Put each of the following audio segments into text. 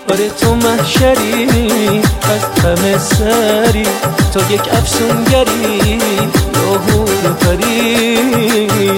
آره تو محشری، از همه سری، تو یک افسونگری یا حور و پری.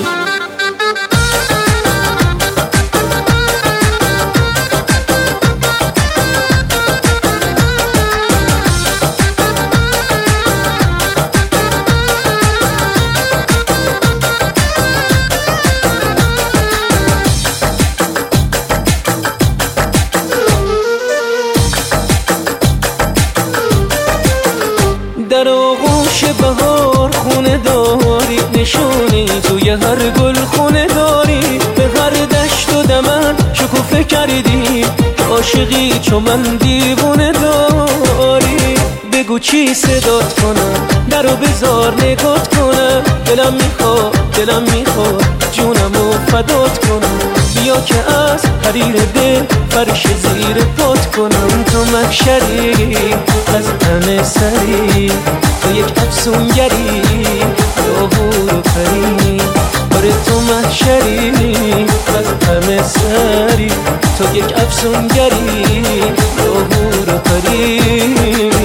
در آغوش بهار خونه داری، نشونی توی هر گل خونه داری، به هر دشت و دمن شکوفه کردی که عاشقی چو من دیوونه داری. بگو چی صدات کنم، درو بذار نگات کنم، دلم میخواد جونمو فدات کنم. بیا که از حریر دل فرش زیر پات کنم. تو محشری، از همه سری، تو یک افسونگری یا حور و پری. آره تو محشری، از همه سری، تو یک افسونگری یا حور و پری.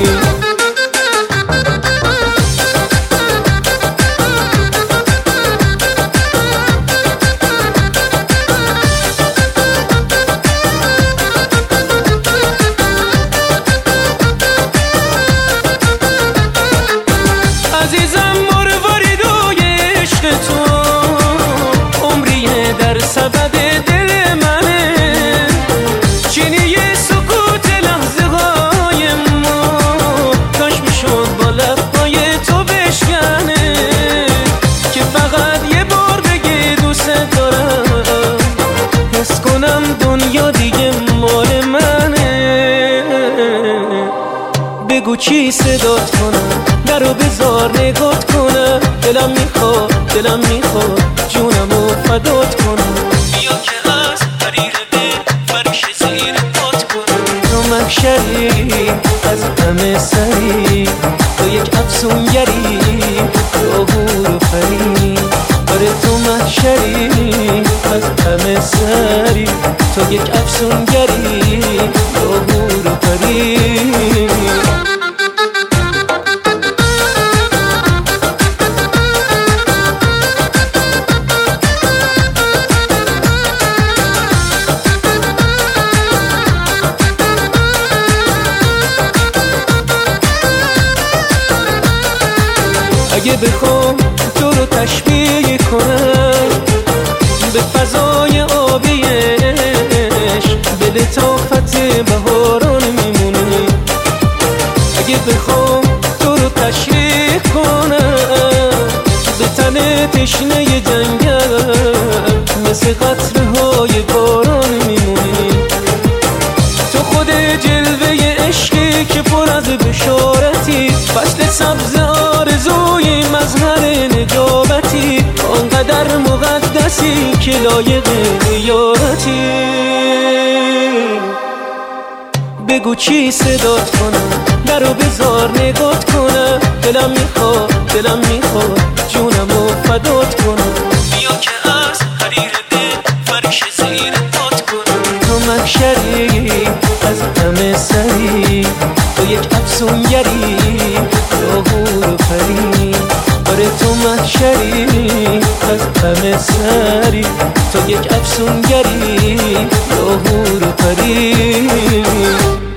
عزیزم مرواریدوی عشق تو، عمریه در سبد دل منه، چینی سکوت لحظه های ما، کاش میشد با لبهای تو بشکنه، که فقط یه بار بگی دوست دارم، حس کنم دنیا دیگه مال منه. بگو چی صدات کنم، درو بذار نگات کنم، دلم میخواد جونمو فدات کنم. بیا که از حریر دل فرش زیر پات کنم. تو محشری، از همه سری، تو یک افسونگری یا حور و پری. آره تو محشری، از همه سری، تو یک افسونگری یا حور و پری. اگه بخوام تو رو تشبیه کنم به فضای آبی عشق، به لطافت بهاران میمونه. اگه بخوام تو رو تشریح کنم به تن تشنه جنگل، مثل قطره‌های باران میمونی. تو خود جلوه عشقی که پر از بشارتی، فصل سبز آرزوی مظهر نجابتی، آنقدر مقدسی که لایق یارتی. بگو چی صدات کنم، درو بذار نگات کنم، دلم میخواد جونمو فدات کنم. بیا که از حریر دل فرش زیر پات کنم. تو محشری، از همه سری، تو یک افسونگری یا حور و پری. آره تو محشری، از همه سری، تو یک افسونگری یا حور و پری.